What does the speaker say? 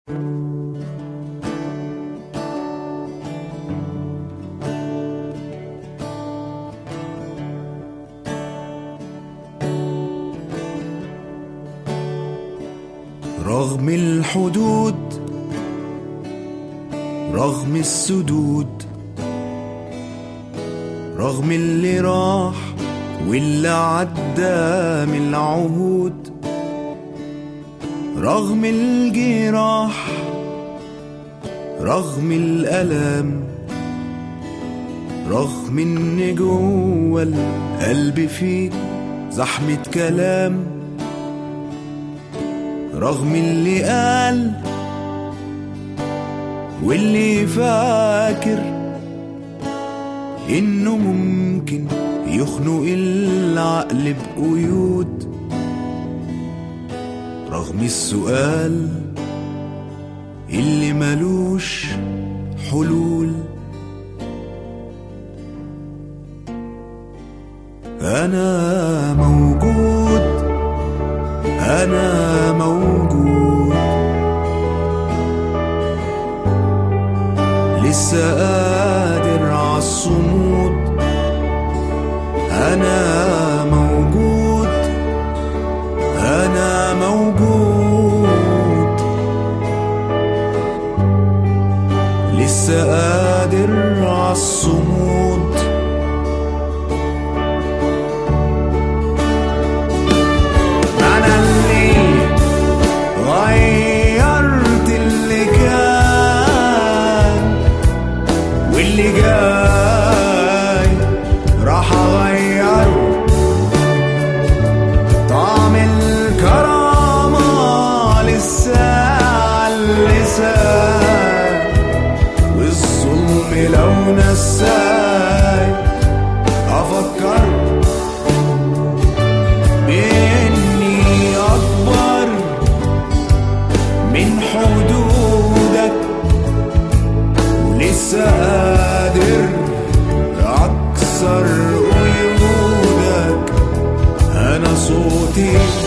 رغم الحدود، رغم السدود، رغم اللي راح واللي عدى من العهود، رغم الجراح، رغم الألم، رغم ان جوه القلب فيه زحمة كلام، رغم اللي قال واللي فاكر انه ممكن يخنق العقل بقيود، رغم السؤال اللي ملوش حلول. أنا موجود، أنا موجود، لسه قادر عالصمود. أنا موجود، أنا موجود، لسه قادر عالصمود. غيرت اللي كان واللي جاي راح اغير طعم الكرامة للساعة اللسان، والظلم لو نساي افكر باني اكبر من حدودك، ولسه قادر أكسر قيودك. أنا صوتي